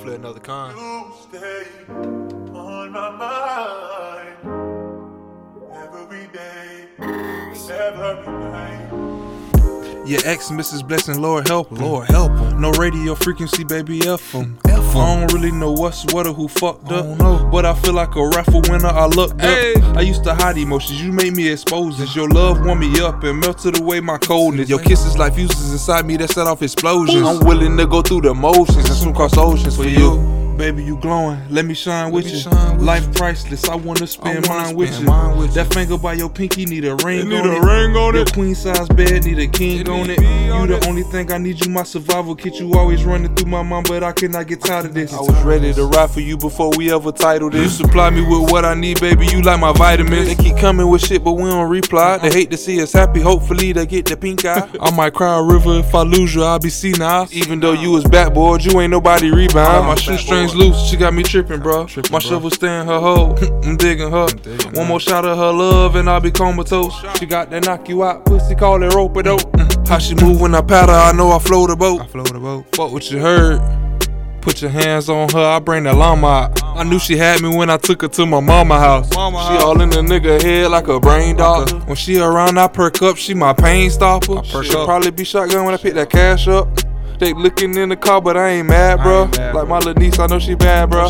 Hopefully another kind. You stay on my mind every day, every night. Your ex, Mrs. Blessing, Lord help him. Lord help him. No radio frequency, baby, F him. F him. I don't really know what's what or who fucked I up, don't know. but I feel like a raffle winner. I looked Hey. up. I used to hide emotions, you made me expose this. Your love warmed me up and melted away my coldness. Your kisses like fuses inside me that set off explosions. I'm willing to go through the motions and swim across oceans for you. Baby, you glowing, let me shine with you. Life priceless, I wanna spend mine with you. That finger by your pinky need a ring on it. Your queen size bed need a king on it. You the only thing I need, you my survival kit. You always running through my mind, but I cannot get tired of this. I was ready to ride for you before we ever titled this. You supply me with what I need, baby, you like my vitamins. They keep coming with shit, but we don't reply. They hate to see us happy, hopefully they get the pink eye. I might cry a river if I lose you, I'll be senile. Even though you was backboard, you ain't nobody rebound. My shoestrings loose, she got me tripping, bro. My shovel stay in her hole, I'm digging her. One more shot of her love and I'll be comatose. She got that knock you out, pussy call it rope-a-dope. How she move when I pat her, I know I float a boat. Fuck what you heard. Put your hands on her, I bring the llama out. I knew she had me when I took her to my mama house. She all in the nigga head like a brain doctor. When she around, I perk up, she my pain stopper. She'll probably be shotgun when I pick that cash up. They looking in the car, but I ain't mad, bro. Like my little niece, I know she bad, bro.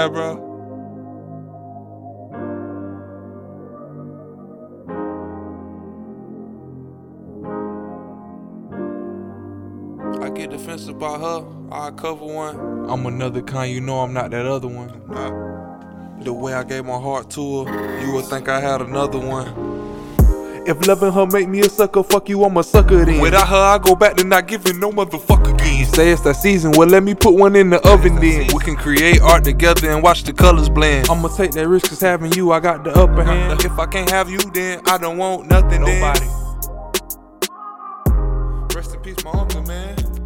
I get defensive about her, I cover one. I'm another kind, you know I'm not that other one. The way I gave my heart to her, you would think I had another one. If loving her make me a sucker, fuck you, I'm a sucker then. Without her, I go back to not giving no motherfucker again. Say it's that season, well let me put one in the oven then. We can create art together and watch the colors blend. I'ma take that risk cause having you, I got the upper hand. If I can't have you then, I don't want nothing then. Rest in peace my uncle, man.